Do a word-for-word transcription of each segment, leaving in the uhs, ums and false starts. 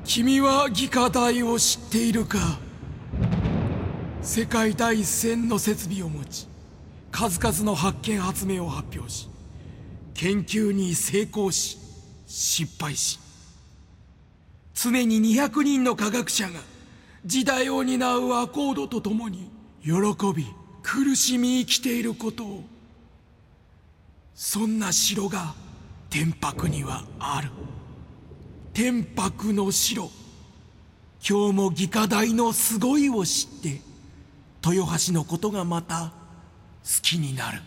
君は魏化台を知っているか。世界第一線の設備を持ち、数々の発見発明を発表し、研究に成功し失敗し、常ににひゃくにんの科学者が時代を担うアコードとともに喜び苦しみ生きていることを、そんな城が天白にはある。天白の城、今日も魏化台のすごいを知って豊橋のことがまた好きになる。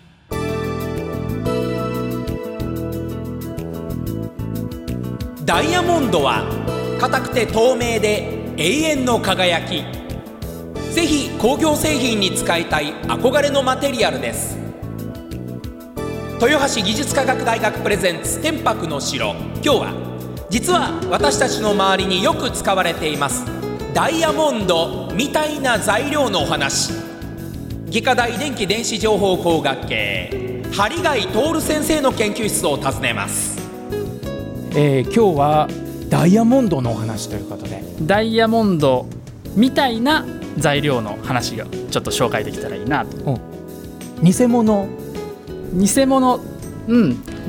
ダイヤモンドは硬くて透明で永遠の輝き。ぜひ工業製品に使いたい憧れのマテリアルです。豊橋技術科学大学プレゼンツ天白の城。今日は実は私たちの周りによく使われていますダイヤモンドみたいな材料のお話。魏化大電気電子情報工学系針貝徹先生の研究室を訪ねます。 えー、今日はダイヤモンドのお話ということで、 ダイヤモンドみたいな材料の話がちょっと紹介できたらいいなと。 うん、偽物偽物、うん、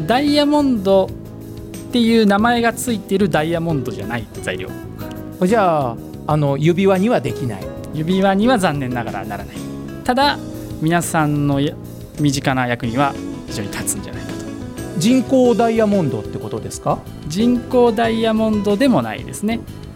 ダイヤモンドっていう名前がついているダイヤモンドじゃない材料。 じゃあ、あの指輪にはできない。 指輪には残念ながらならない。ただ皆さんの身近な役には非常に立つんじゃないかと。 人工ダイヤモンドってことですか？ 人工ダイヤモンドでもないですね。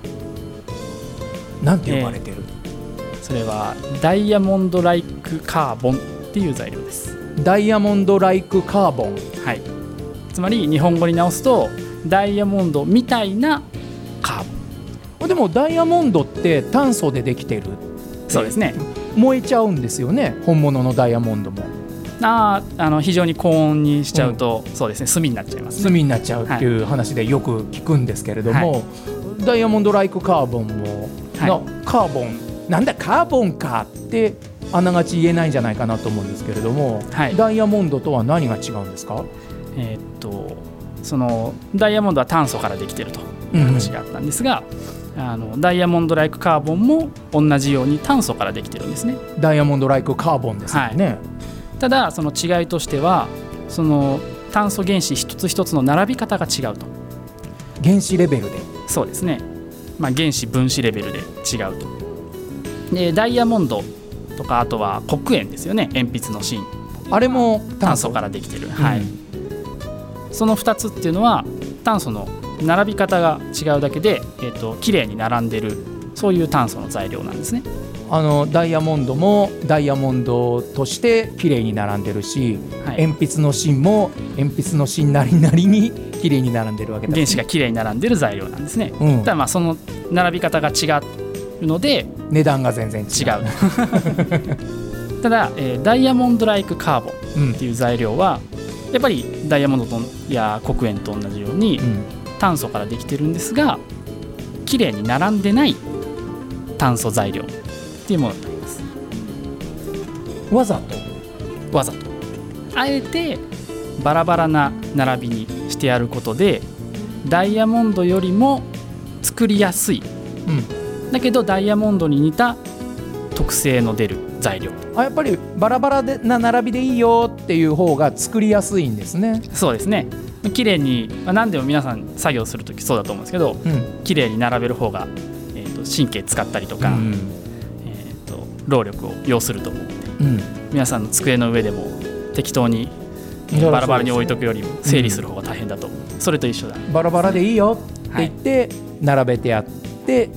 なんて呼ばれてる？ えー、それはダイヤモンドライクカーボンっていう材料です。 ダイヤモンドライクカーボン、 はい、つまり日本語に直すとダイヤモンドみたいなカーボン。 でもダイヤモンドって炭素でできてる。 そうですね。 燃えちゃうんですよね、本物のダイヤモンドも。 ああの非常に高温にしちゃうと、うん、そうですね、炭になっちゃいますね。 炭になっちゃうっていう話でよく聞くんですけれども、はい、ダイヤモンドライクカーボンも、はい、カーボンなんだカーボンかってあながち言えないんじゃないかなと思うんですけれども、はい、ダイヤモンドとは何が違うんですか？ えー、っとそのダイヤモンドは炭素からできているという話があったんですが、うん、あのダイヤモンドライクカーボンも同じように炭素からできてるんですね。 ダイヤモンドライクカーボンですよね、はい、 ただその違いとしてはその炭素原子一つ一つの並び方が違うと。 原子レベルで？ そうですね、まあ、原子分子レベルで違うと。でダイヤモンドとかあとは黒鉛ですよね、鉛筆の芯、 あれも炭素からできてる、うん、はい、そのふたつっていうのは炭素の並び方が違うだけで、えーと、綺麗に並んでる、そういう炭素の材料なんですね。 あのダイヤモンドもダイヤモンドとして綺麗に並んでるし、はい、鉛筆の芯も鉛筆の芯なりなりに綺麗に並んでるわけだ、ね、 原子が綺麗に並んでる材料なんですね、うん、ただまあその並び方が違うので値段が全然違う、 違うただ、えー、ダイヤモンドライクカーボンっていう材料は、うん、やっぱりダイヤモンドとや黒鉛と同じように、うん、炭素からできてるんですが綺麗に並んでない炭素材料っていうものになります。 わざとわざとあえてバラバラな並びにしてやることでダイヤモンドよりも作りやすい、うん、だけどダイヤモンドに似た特性の出る材料。 あ、やっぱりバラバラな並びでいいよっていう方が作りやすいんですね。 そうですね、綺麗に、まあ、何でも皆さん作業するときそうだと思うんですけど、うん、綺麗に並べる方が、えー、と神経使ったりとか、うんえー、と労力を要すると思うので、うん、皆さんの机の上でも適当にバラバラに置いとくよりも整理する方が大変だと思う、うん、それと一緒だ。 バラバラでいいよって言って並べてやって、はい、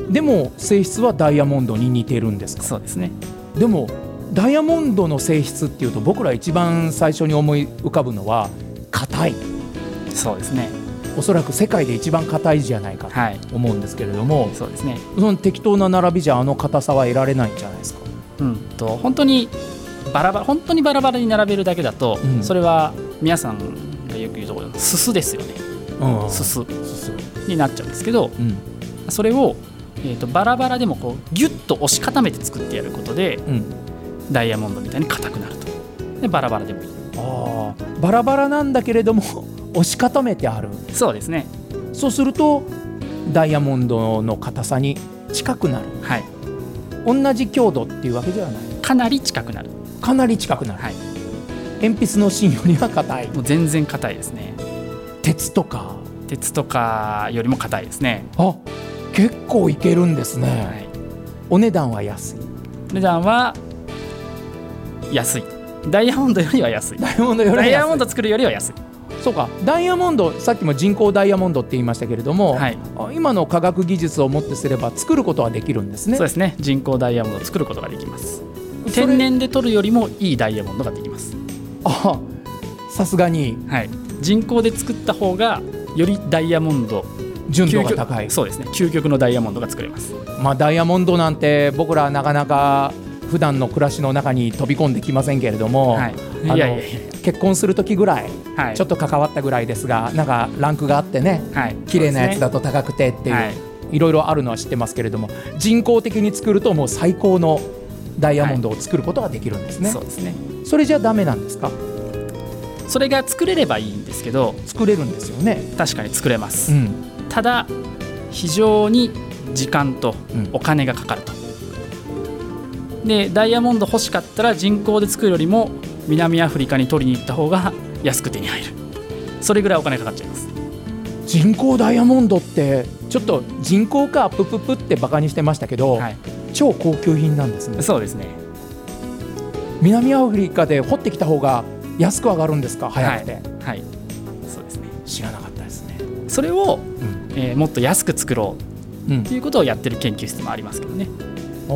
でも性質はダイヤモンドに似てるんですか？ そうですね。 でもダイヤモンドの性質っていうと僕ら一番最初に思い浮かぶのは硬い。 そうですね。 おそらく世界で一番硬いじゃないかと思うんですけれども、はい、 そうですね。 その適当な並びじゃあの硬さは得られないんじゃないですか？ うんと本当にバラバラ本当にバラバラに並べるだけだと、うん、それは皆さんがよく言うところのすすですよね、うん、すすになっちゃうんですけど、うん、それを、えーと、バラバラでもこうギュッと押し固めて作ってやることで、うん、ダイヤモンドみたいに硬くなると。でバラバラでもいい。 あバラバラなんだけれども押し固めてある。 そうですね。 そうするとダイヤモンドの硬さに近くなる、 はい、 同じ強度っていうわけではない、 かなり近くなる、 かなり近くなる、 はい、 鉛筆の芯よりは硬い、 もう全然硬いですね。 鉄とか鉄とかよりも硬いですね。 あ、結構いけるんですね、 はい、 お値段は安い、 お値段は安い、ダイヤモンドよりは安い、 ダイヤモンドよりは安い、 ダイヤモンド作るよりは安い。 そうか、ダイヤモンド、さっきも人工ダイヤモンドって言いましたけれども、 はい、 今の科学技術をもってすれば作ることはできるんですね。 そうですね、人工ダイヤモンドを作ることができます。天然で取るよりもいいダイヤモンドができます。 あ、さすがに、 はい、人工で作った方がよりダイヤモンド純度が高い、 そうですね、究極のダイヤモンドが作れます。 まあ、ダイヤモンドなんて僕らなかなか普段の暮らしの中に飛び込んできませんけれども、はい、あのいやいやいや、結婚する時ぐらい、はい、ちょっと関わったぐらいですが、なんかランクがあってね、はい、綺麗なやつだと高くてっていう、はい、いろいろあるのは知ってますけれども、人工的に作るともう最高のダイヤモンドを作ることができるんですね、はい、そうですね。それじゃダメなんですか？ それが作れればいいんですけど、 作れるんですよね。 確かに作れます、 うん、 ただ非常に時間とお金がかかると、うん、でダイヤモンド欲しかったら人工で作るよりも南アフリカに取りに行った方が安く手に入る、それぐらいお金かかっちゃいます。 人工ダイヤモンドってちょっと人工かプププってバカにしてましたけど、はい、超高級品なんですね。 そうですね。 南アフリカで掘ってきた方が安く上がるんですか？早くて、 はい、はい、そうですね。 知らなかったですね。 それを、うんえー、もっと安く作ろうっていうことをやってる研究室もありますけどね、うん、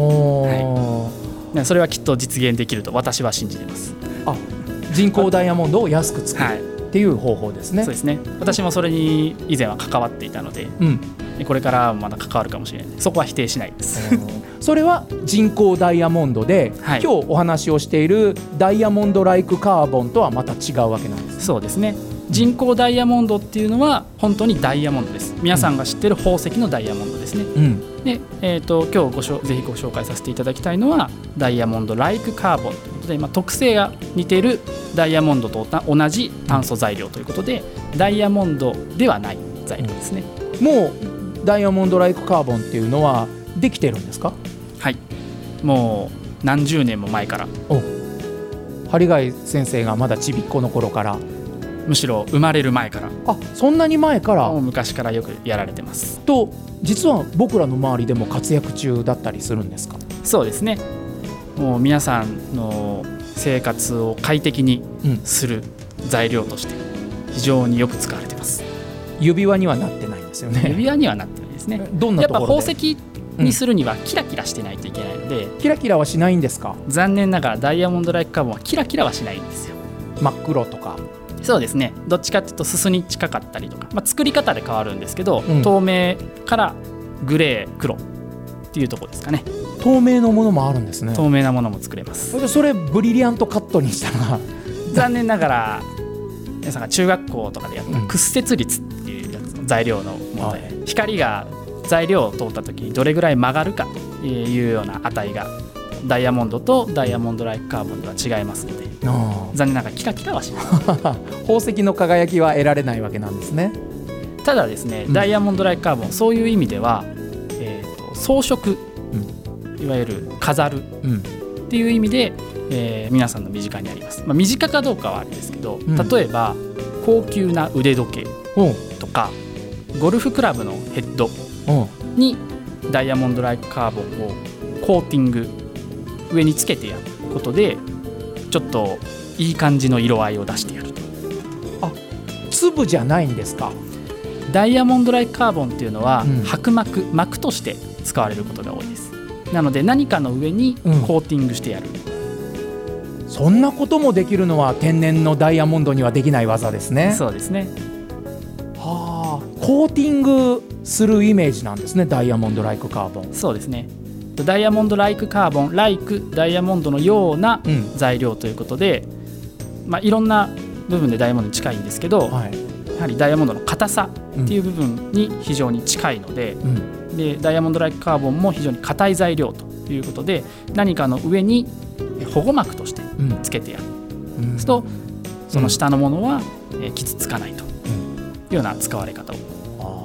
はい、それはきっと実現できると私は信じています。 あ、人工ダイヤモンドを安く作る、はい、っていう方法ですね。 そうですね。私もそれに以前は関わっていたので、うん、これからまだ関わるかもしれない、そこは否定しないですそれは人工ダイヤモンドで、はい、今日お話をしているダイヤモンドライクカーボンとはまた違うわけなんです。 そうですね。人工ダイヤモンドっていうのは本当にダイヤモンドです。皆さんが知ってる宝石のダイヤモンドですね、うん、で、えー、と今日ごしょぜひご紹介させていただきたいのはダイヤモンドライクカーボンということで、まあ、特性が似ているダイヤモンドと同じ炭素材料ということで、ダイヤモンドではない材料ですね、 うん、もうダイヤモンドライクカーボンっていうのはできてるんですか？ はい、もう何十年も前から。 お、針貝先生がまだちびっこの頃から、 むしろ生まれる前から。 あ、そんなに前から。 もう昔からよくやられてますと、実は僕らの周りでも活躍中だったりするんですか？ そうですね。もう皆さんの生活を快適にする材料として非常によく使われてます、 うん、指輪にはなってないんですよね。 指輪にはなってないですね。 どんなところで？ やっぱ宝石にするにはキラキラしてないといけないので、 うん、キラキラはしないんですか？ 残念ながらダイヤモンドライクカーボンはキラキラはしないんですよ。 真っ黒とか。 そうですね。どっちかというとすすに近かったりとか、まあ、作り方で変わるんですけど、うん、透明からグレー黒っていうところですかね。 透明のものもあるんですね。 透明なものも作れます。 それブリリアントカットにしたら残念ながら皆さんが中学校とかでやった屈折率っていうやつの材料の問題、うん、光が材料を通った時にどれぐらい曲がるかというような値がダイヤモンドとダイヤモンドライクカーボンでは違いますので、残念ながらキラキラはしない宝石の輝きは得られないわけなんですね。 ただですね、ダイヤモンドライクカーボン、そういう意味では、えーと、装飾、うん、いわゆる飾るっていう意味で、えー、皆さんの身近にあります、まあ、身近かどうかはあれですけど、うん、例えば高級な腕時計とか、うん、ゴルフクラブのヘッドにダイヤモンドライクカーボンをコーティング上につけてやることでちょっといい感じの色合いを出してやると。 あ、粒じゃないんですか？ ダイヤモンドライクカーボンっていうのは、うん、薄膜膜として使われることが多いです。なので何かの上にコーティングしてやる、 うん、そんなこともできるのは天然のダイヤモンドにはできない技ですね。 そうですね。 はあ、コーティングするイメージなんですね、ダイヤモンドライクカーボン。 そうですね。ダイヤモンドライクカーボン、ライクダイヤモンドのような材料ということで、うんまあ、いろんな部分でダイヤモンドに近いんですけど、はい、やはりダイヤモンドの硬さっていう部分に非常に近いので、うん、でダイヤモンドライクカーボンも非常に硬い材料ということで、何かの上に保護膜としてつけてやる、うん、そうするとその下のものは傷つかないというような使われ方を、 うん、あじ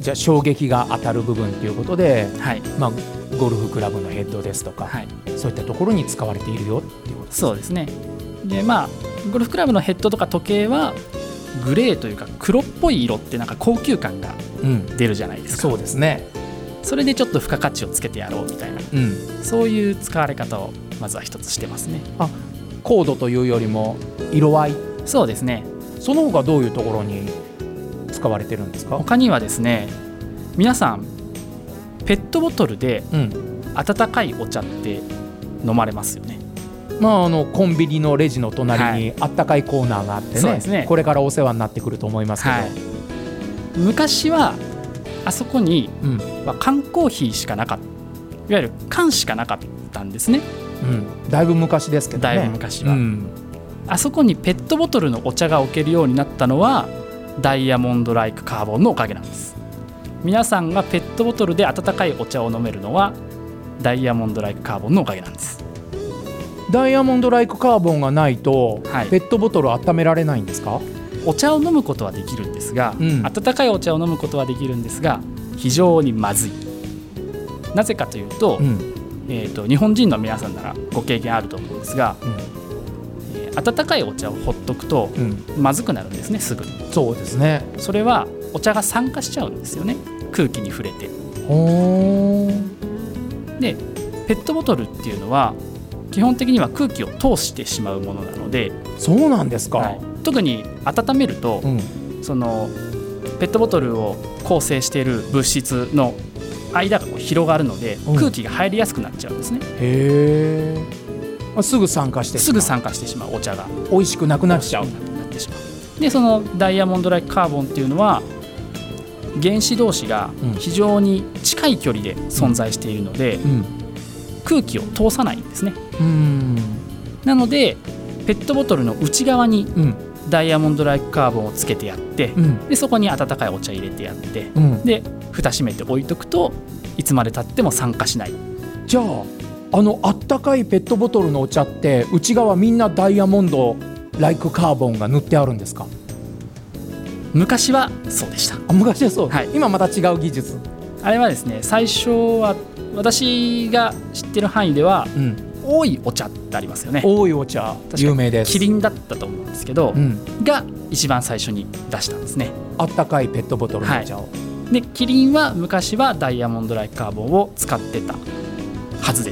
じゃあ衝撃が当たる部分ということで、 はいまあ、ゴルフクラブのヘッドですとか、はい、そういったところに使われているよっていうことです。 そうですね。で、まあ、ゴルフクラブのヘッドとか時計はグレーというか黒っぽい色ってなんか高級感が出るじゃないですか、 うん、そうですね。 それでちょっと付加価値をつけてやろうみたいな、うん、そういう使われ方をまずは一つしてますね。 あ、コードというよりも色合い。 そうですね。 その他どういうところに使われてるんですか？ 他にはですね、皆さんペットボトルで温かいお茶って飲まれますよね、 うん、まあ、あのコンビニのレジの隣にあったかいコーナーがあって ね,、はい、そうですね、これからお世話になってくると思いますけど、はい、 昔はあそこに、うん、まあ、缶コーヒーしかなかった、いわゆる缶しかなかったんですね、 うん、だいぶ昔ですけどね。 だいぶ昔は、うん、あそこにペットボトルのお茶が置けるようになったのはダイヤモンドライクカーボンのおかげなんです。皆さんがペットボトルで温かいお茶を飲めるのはダイヤモンドライクカーボンのおかげなんです。 ダイヤモンドライクカーボンがないと、はい、ペットボトルを温められないんですか？ お茶を飲むことはできるんですが、うん、温かいお茶を飲むことはできるんですが非常にまずい。なぜかというと、うん、えーと、日本人の皆さんならご経験あると思うんですが、うんえー、温かいお茶をほっとくと、うん、まずくなるんですね、すぐに。 そうですね。 それはお茶が酸化しちゃうんですよね、空気に触れて。 ほー。でペットボトルっていうのは基本的には空気を通してしまうものなので。 そうなんですか、 はい、特に温めると、うん、そのペットボトルを構成している物質の間がこう広がるので、うん、空気が入りやすくなっちゃうんですね。 へー。すぐ酸化してしまう。 すぐ酸化してしまうお茶が美味しくなくなっちゃう。 なってしまう。でそのダイヤモンドライクカーボンっていうのは原子同士が非常に近い距離で存在しているので、うんうん、空気を通さないんですね。うん。なのでペットボトルの内側にダイヤモンドライクカーボンをつけてやって、うん、でそこに温かいお茶入れてやって、うん、で蓋閉めて置いとくといつまで経っても酸化しない。 じゃああのあったかいペットボトルのお茶って内側みんなダイヤモンドライクカーボンが塗ってあるんですか？ 昔はそうでした。 あ、昔はそう、はい、今また違う技術。 あれはですね、最初は私が知ってる範囲では、うん、多いお茶ってありますよね。 多いお茶有名です。 キリンだったと思うんですけど、うん、が一番最初に出したんですね、 あったかいペットボトルのお茶を、はい、 でキリンは昔はダイヤモンドライクカーボンを使ってたはずです。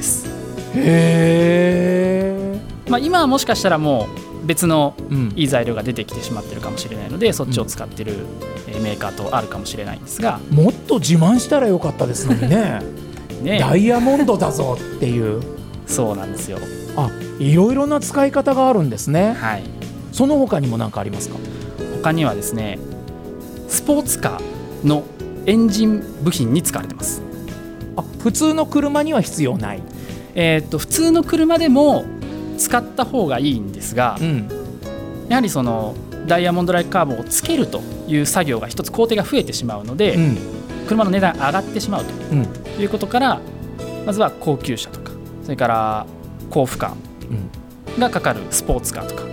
へー。 まあ、今はもしかしたらもう別のいい材料が出てきてしまってるかもしれないので、うん、そっちを使ってるメーカーとあるかもしれないんですが、 もっと自慢したらよかったですのに ね, ねダイヤモンドだぞっていう。 そうなんですよ。 あ、いろいろな使い方があるんですね。 はい。 その他にも何かありますか？ 他にはですね、スポーツカーのエンジン部品に使われてます。 あ、普通の車には必要ない。 えー、っと普通の車でも使った方がいいんですが、うん、やはりそのダイヤモンドライクカーボンをつけるという作業が一つ工程が増えてしまうので、うん、車の値段上がってしまうということから、うん、まずは高級車とか、それから高負荷がかかるスポーツカーとか、うん、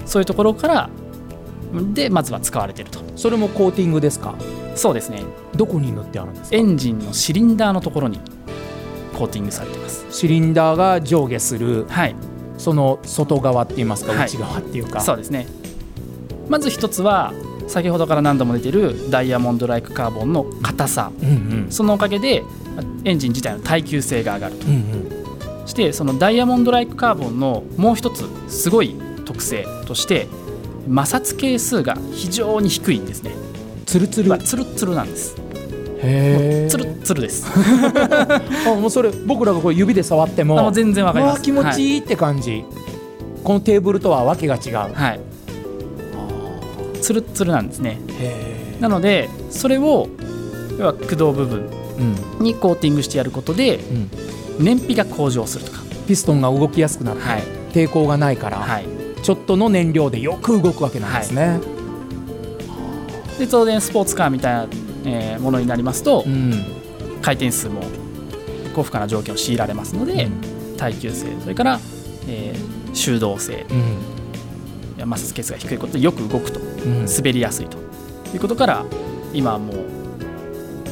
そういうところからでまずは使われていると。 それもコーティングですか？ そうですね。 どこに塗ってあるんですか？ エンジンのシリンダーのところにコーティングされています。 シリンダーが上下する、 はい、 その外側って言いますか、内側っていうか、 はい、そうですね。まず一つは先ほどから何度も出てるダイヤモンドライクカーボンの硬さ、うんうん、そのおかげでエンジン自体の耐久性が上がると、うんうん、そしてそのダイヤモンドライクカーボンのもう一つすごい特性として摩擦係数が非常に低いんですね。 ツルツル、 ツルツルなんです。 へー、 ツルツルですあ、もうそれ僕らがこう指で触ってもあ、もう全然わかります。 気持ちいいって感じ、はい、このテーブルとはわけが違う、 はい、ツルツルなんですね。へー。なのでそれを要は駆動部分にコーティングしてやることで、うん、燃費が向上するとか、 ピストンが動きやすくなって、はい、抵抗がないから、はい、ちょっとの燃料でよく動くわけなんですね、はい、 で当然スポーツカーみたいな、えー、ものになりますと、うん、回転数も高負荷な条件を強いられますので、うん、耐久性、それから、えー、収動性、うん、摩擦係数が低いことでよく動くと、うん、滑りやすいということから、今はもう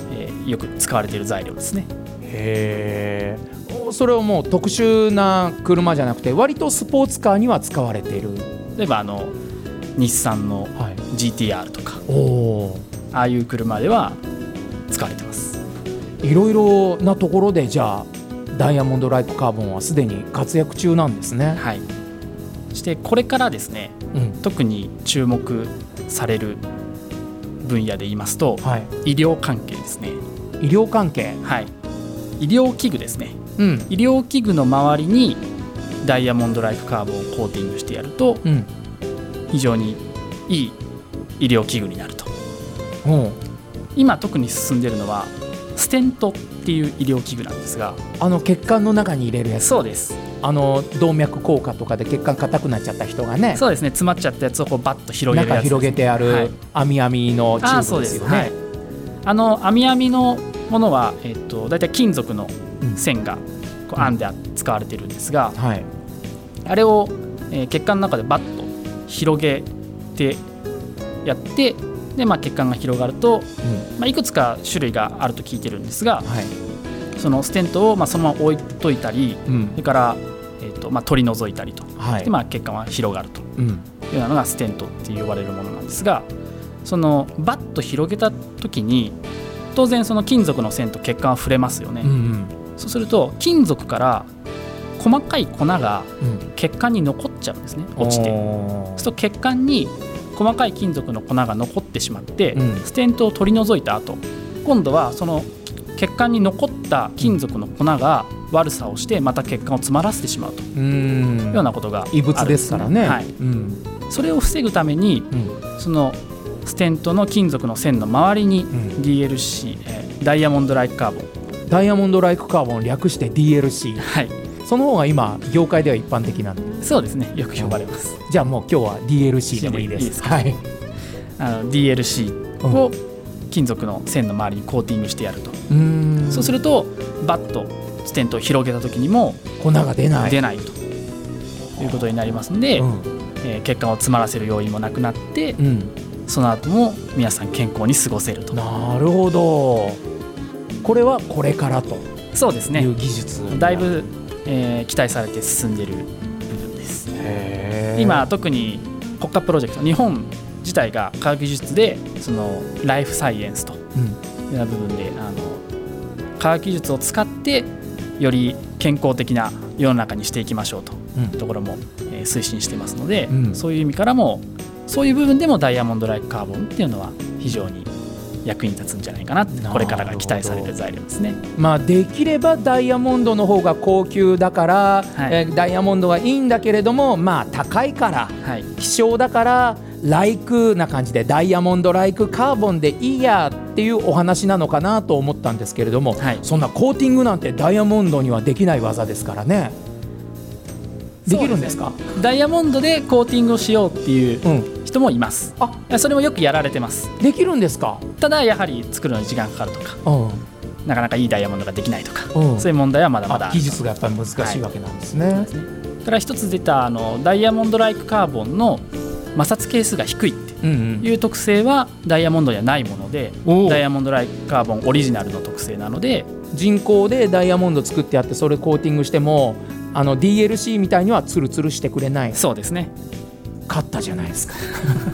よく使われている材料ですね。 へー。それをもう特殊な車じゃなくて割とスポーツカーには使われている。 例えばあの日産の ジーティーアール とか、 はい、おああいう車では使われてます。 いろいろなところでじゃあダイヤモンドライクカーボンはすでに活躍中なんですね。 はい。そしてこれからですね、うん、特に注目される分野で言いますと、はい、医療関係ですね。 医療関係、 はい、医療器具ですね、 うん、 医療器具の周りにダイヤモンドライクカーボンをコーティングしてやると、うん、非常にいい医療器具になると。 うん、 今特に進んでいるのはステントっていう医療器具なんですが、 あの血管の中に入れるやつ。 そうです。 あの動脈硬化とかで血管硬くなっちゃった人がね、 そうですね、詰まっちゃったやつをこうバッと広げるやつです、ね、 中広げてある網網のチューブですよね。はい、 あの網網のものは、えー、とだいたい金属の線がこう編んで使われているんですが、 うんはい、 あれを、えー、血管の中でバッと広げてやってで、まあ、血管が広がると、うんまあ、いくつか種類があると聞いてるんですが、はい、そのステントをまあそのまま置いといたり、うん、それから、えーとまあ、取り除いたりと、はいでまあ、血管は広がるというようなのがステントって呼ばれるものなんですが、そのバッと広げた時に当然その金属の線と血管は触れますよね、うんうん、そうすると金属から細かい粉が血管に残っちゃうんですね、落ちて。そうすると血管に細かい金属の粉が残ってしまって、うん、ステントを取り除いた後、今度はその血管に残った金属の粉が悪さをしてまた血管を詰まらせてしまうというようなことがあるんですね。 異物ですからね、 はいうん、それを防ぐために、うん、そのステントの金属の線の周りに ディーエルシー、うんえー、ダイヤモンドライクカーボンダイヤモンドライクカーボン略して ディーエルシー、 はい、 その方が今業界では一般的なんで。 そうですね、よく呼ばれます、 うん、じゃあもう今日は ディーエルシー でもいいです。いいですか、はい、 あの ディーエルシー を金属の線の周りにコーティングしてやると。うーんそうするとバッとステントを広げた時にも粉が出ない出ないということになりますので、うんえー、血管を詰まらせる要因もなくなって、うん、その後も皆さん健康に過ごせると。 なるほど。これはこれからとそうですねいう技術だいぶ、えー、期待されて進んでいる部分です。 へ今特に国家プロジェクト日本自体が科学技術でそのライフサイエンスというような部分で、うん、あの科学技術を使ってより健康的な世の中にしていきましょうというところも、うんえー、推進していますので、うん、そういう意味からもそういう部分でもダイヤモンドライクカーボンっていうのは非常に役に立つんじゃないかなってこれからが期待される材料ですね。 まあ、できればダイヤモンドの方が高級だから、はいえー、ダイヤモンドはいいんだけれども、まあ、高いから、はい、希少だからライクな感じでダイヤモンドライクカーボンでいいやっていうお話なのかなと思ったんですけれども、はい、そんなコーティングなんてダイヤモンドにはできない技ですからね。できるんですか？ ダイヤモンドでコーティングをしようっていう人もいます、うん、あそれもよくやられてます。 できるんですか？ ただやはり作るのに時間かかるとか、うん、なかなかいいダイヤモンドができないとか、 うん、 そういう問題はまだまだ技術がやっぱり難しいわけなんですね。はい、 だから一つ出たあのダイヤモンドライクカーボンの摩擦係数が低いっていう特性はダイヤモンドにはないもので、うんうん、ダイヤモンドライクカーボンオリジナルの特性なので、 人工でダイヤモンド作ってあってそれコーティングしてもあの ディーエルシー みたいにはツルツルしてくれない。 そうですね。 勝ったじゃないですか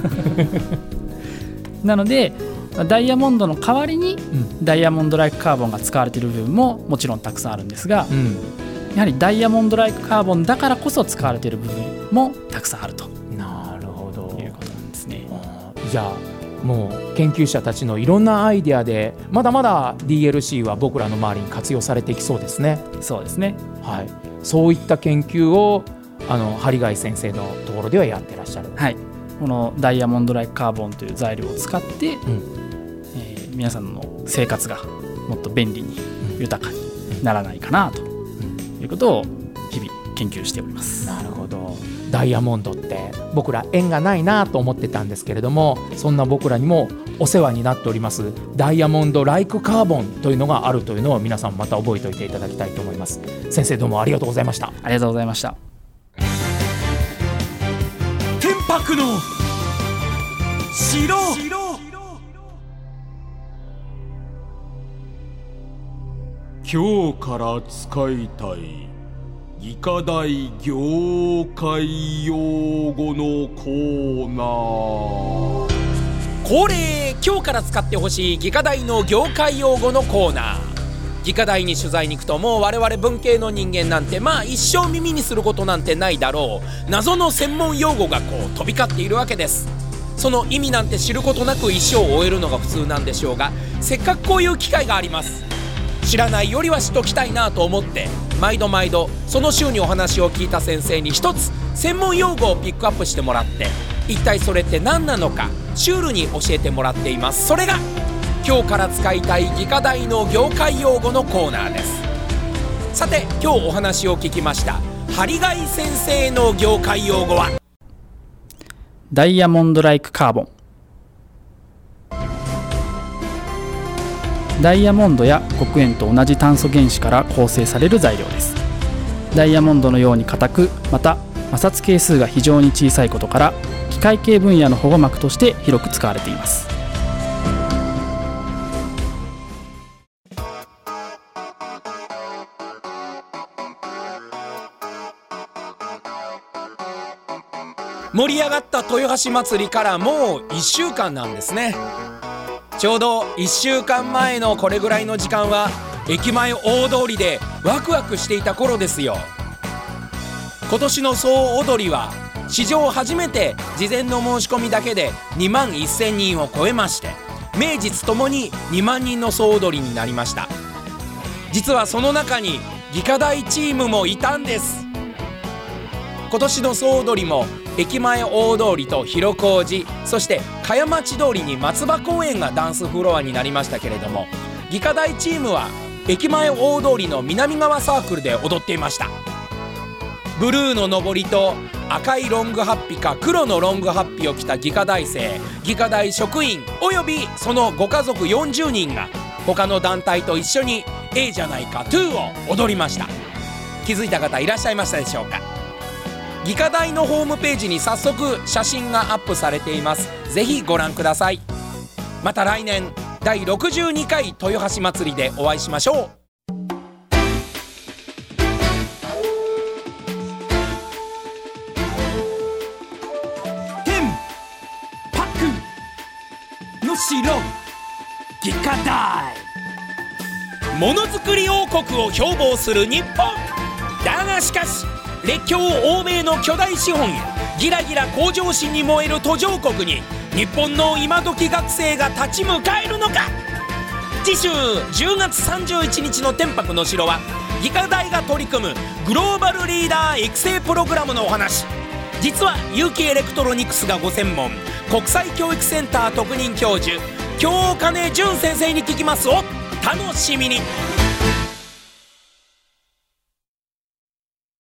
なのでダイヤモンドの代わりにダイヤモンドライクカーボンが使われている部分ももちろんたくさんあるんですが、うん、やはりダイヤモンドライクカーボンだからこそ使われている部分もたくさんあると。 なるほどいうことなんですね。 じゃあもう研究者たちのいろんなアイデアでまだまだ ディーエルシー は僕らの周りに活用されていきそうですね。 そうですね、 はい、そういった研究をあの針貝先生のところではやってらっしゃる。 はい、このダイヤモンドライクカーボンという材料を使って、うんえー、皆さんの生活がもっと便利に豊かにならないかなということを日々研究しております。 なるほど。ダイヤモンドって僕ら縁がないなと思ってたんですけれども、そんな僕らにもお世話になっておりますダイヤモンドライクカーボンというのがあるというのを皆さんまた覚えておいていただきたいと思います。先生どうもありがとうございました。 ありがとうございました。 天白の城。 今日から使いたい技科大業界用語のコーナー。 恒例、今日から使ってほしい技科大の業界用語のコーナー。技科大に取材に行くと、もう我々文系の人間なんてまあ一生耳にすることなんてないだろう謎の専門用語がこう飛び交っているわけです。その意味なんて知ることなく一生を終えるのが普通なんでしょうが、せっかくこういう機会があります。知らないよりは知っときたいなと思って、毎度毎度その週にお話を聞いた先生に一つ専門用語をピックアップしてもらって、一体それって何なのかシュールに教えてもらっています。それが今日から使いたい技科大の業界用語のコーナーです。さて、今日お話を聞きました針貝先生の業界用語はダイヤモンドライクカーボン。ダイヤモンドや黒鉛と同じ炭素原子から構成される材料です。ダイヤモンドのように硬く、また摩擦係数が非常に小さいことから、機械系分野の保護膜として広く使われています。 盛り上がった豊橋祭りからもういっしゅうかんなんですね。ちょうどいっしゅうかんまえのこれぐらいの時間は駅前大通りでワクワクしていた頃ですよ。今年の総踊りは史上初めて事前の申し込みだけでにまんせんにんを超えまして、名実ともににまんにんの総踊りになりました。実はその中に技科大チームもいたんです。今年の総踊りも駅前大通りと広小路、そして茅町通りに松葉公園がダンスフロアになりましたけれども、技科大チームは駅前大通りの南側サークルで踊っていました。ブルーののぼりと赤いロングハッピか黒のロングハッピを着た技科大生、技科大職員およびそのご家族よんじゅうにんが他の団体と一緒に ええじゃないかにを踊りました。気づいた方いらっしゃいましたでしょうか。技科大のホームページに早速写真がアップされています。ぜひご覧ください。また来年だいろくじゅうにかい豊橋祭りでお会いしましょう。城技科大、ものづくり王国を標榜する日本だが、しかし列強欧米の巨大資本やギラギラ向上心に燃える途上国に日本の今時学生が立ち向かえるのか。次週じゅうがつさんじゅういちにちの天白の城は技科大が取り組むグローバルリーダー育成プログラムのお話。実は有機エレクトロニクスがご専門、国際教育センター特任教授京金淳先生に聞きますを楽しみに。